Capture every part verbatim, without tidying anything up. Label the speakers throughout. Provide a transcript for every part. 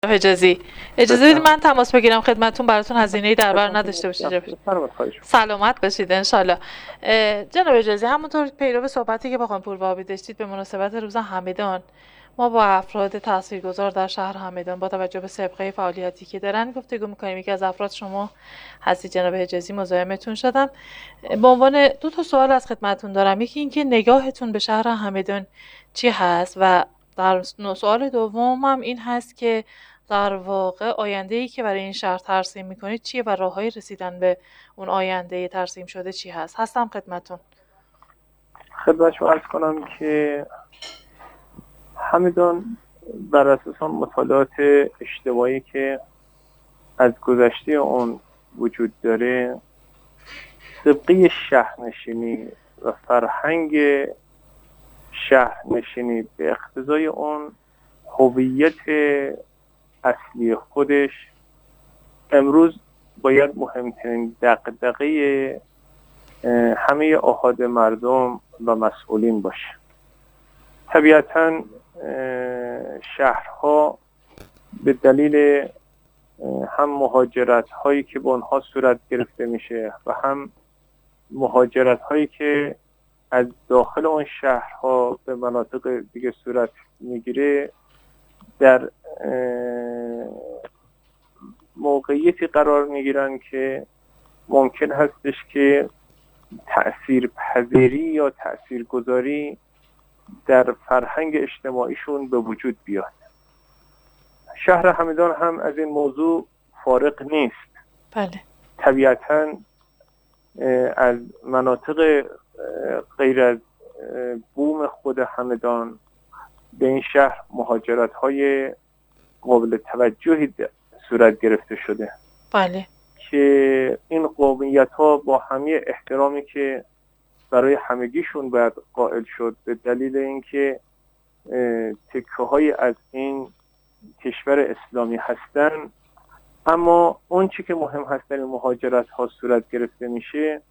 Speaker 1: حجازی اجازه بدید من تماس بگیرم خدمتتون، براتون هزینه‌ای در بر نداشته باشه. سلامت باشید انشالله. جناب حجازی، همونطور پیرو صحبتی که با خانم پوربابی داشتید به مناسبت روز همدان، ما با افراد تاثیرگذار در شهر همدان با توجه به سابقه فعالیتی که دارن گفتگو می‌کنیم. یکی از افراد شما هستید جناب حجازی، مزاحمتون شدم. به عنوان دو تا سوال از خدمتتون دارم. یکی این که نگاهتون به شهر همدان چی هست و در سوال دوم هم این هست که در واقع آینده‌ای که برای این شهر ترسیم می‌کنید چیه و راه‌های رسیدن به اون آینده ترسیم شده چی هست؟ هستم خدمتتون.
Speaker 2: خدمت شما عرض کنم که همدان بر اساس مطالعات اجتماعی که از گذشته اون وجود داره، طبقه شهرنشینی و فرهنگ شهرنشینی به اقتضای اون هویت اصلی خودش امروز باید مهمترین دغدغه همه احاد مردم و مسئولین باشه. طبیعتاً شهرها به دلیل هم مهاجرت هایی که به اونها صورت گرفته میشه و هم مهاجرت هایی که از داخل اون شهرها به مناطق دیگه صورت میگیره، در موقعیتی قرار میگیرن که ممکن هستش که تأثیر پذیری یا تأثیر گذاری در فرهنگ اجتماعیشون به وجود بیاد. شهر همدان هم از این موضوع فارغ نیست.
Speaker 1: بله.
Speaker 2: طبیعتاً از مناطق غیر از بوم خود همدان به این شهر مهاجرت های قابل توجهی صورت گرفته شده.
Speaker 1: بله.
Speaker 2: که این قومیت ها با همه احترامی که برای همگیشون باید قائل شد به دلیل اینکه تکه های از این کشور اسلامی هستن، اما اون چی که مهم هست در این مهاجرت ها صورت گرفته میشه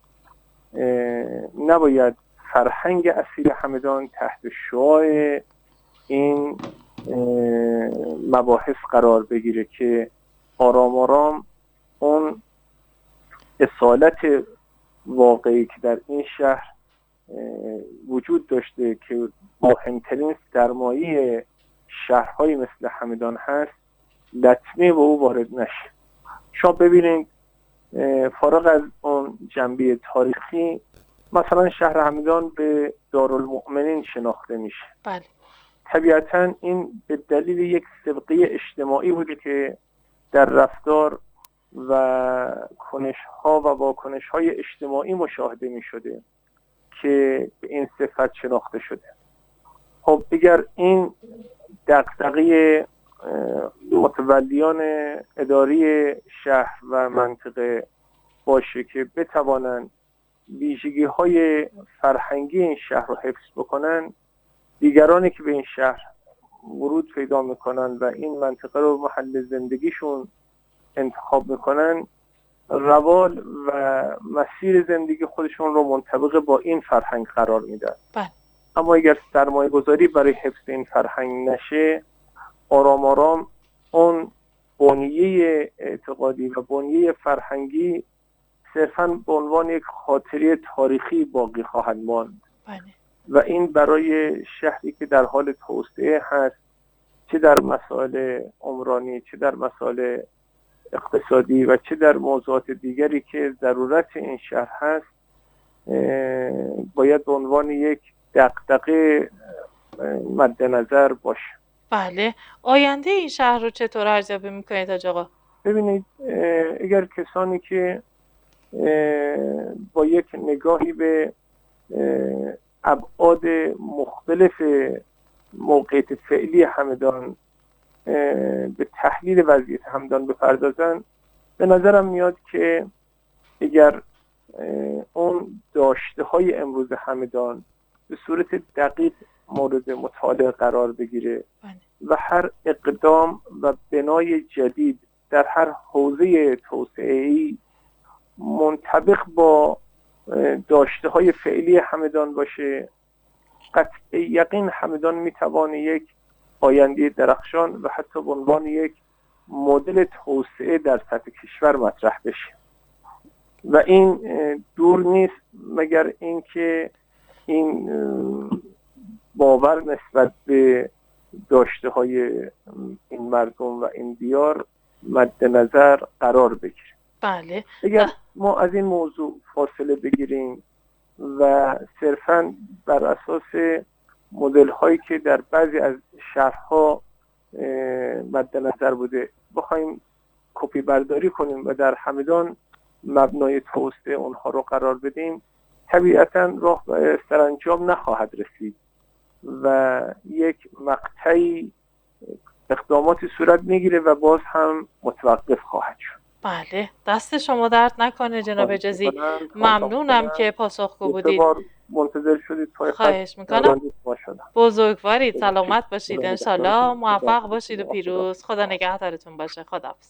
Speaker 2: نباید فرهنگ اصیل همدان تحت شعاع این مباحث قرار بگیره که آرام آرام اون اصالت واقعی که در این شهر وجود داشته که مهمترین سرمایه شهرهایی مثل همدان هست لطمه به او وارد نشه. شما ببینید فارغ از اون جنبه تاریخی، مثلا شهر همدان به دارالمؤمنین شناخته میشه.
Speaker 1: بله.
Speaker 2: طبیعتاً این به دلیل یک سابقه اجتماعی بوده که در رفتار و کنش‌ها و واکنش‌های اجتماعی مشاهده می‌شده که به این صفت شناخته شده. خب اگر این دغدغه متولیان اداری شهر و منطقه باشه که بتوانند ویژگی‌های فرهنگی این شهر رو حفظ بکنن، دیگرانی که به این شهر ورود پیدا میکنن و این منطقه رو محل زندگیشون انتخاب میکنن، روال و مسیر زندگی خودشون رو منطبق با این فرهنگ قرار میدن.
Speaker 1: بله.
Speaker 2: اما اگر سرمایه گذاری برای حفظ این فرهنگ نشه، آرام آرام اون بنیه اعتقادی و بنیه فرهنگی صرفاً به عنوان یک خاطره تاریخی باقی خواهد ماند.
Speaker 1: بله.
Speaker 2: و این برای شهری که در حال توسعه هست، چه در مسائل عمرانی، چه در مسائل اقتصادی و چه در موضوعات دیگری که ضرورت این شهر هست، باید به عنوان یک دغدغه مد نظر باشه.
Speaker 1: بله. آینده این شهر رو چطور ارزیابی میکنید حاج آقا؟
Speaker 2: ببینید، اگر کسانی که با یک نگاهی به ابعاد مختلف موقعیت فعلی همدان به تحلیل وضعیت همدان بپردازن، به نظرم میاد که اگر اون داشته های امروز همدان به صورت دقیق مورد مطالعه قرار بگیره و هر اقدام و بنای جدید در هر حوزه توسعه‌ای منطبق با داشته های فعلی همدان باشه، قطع یقین همدان میتوانه یک آینده درخشان و حتی به عنوان یک مدل توسعه در سطح کشور مطرح بشه و این دور نیست مگر اینکه این باور نسبت به داشته های این مردم و این دیار مد نظر قرار بگیره.
Speaker 1: بله.
Speaker 2: اگر ما از این موضوع فاصله بگیریم و صرفاً بر اساس مدل هایی که در بعضی از شهرها مد نظر بوده بخوایم کپی برداری کنیم و در همدان مبنای توسعه اونها رو قرار بدیم، طبیعتاً راه به سرانجام نخواهد رسید و یک مقطعی اقداماتی صورت میگیره و باز هم متوقف خواهد شد.
Speaker 1: بله، دست شما درد نکنه جناب اجازی. ممنونم که پاسخگو بودید.
Speaker 2: منتظر شدید.
Speaker 1: خواهش میکنم. بزرگوارید، سلامت باشید، انشالله موفق باشید و پیروز. خدا نگهدارتون باشه. خداحافظ.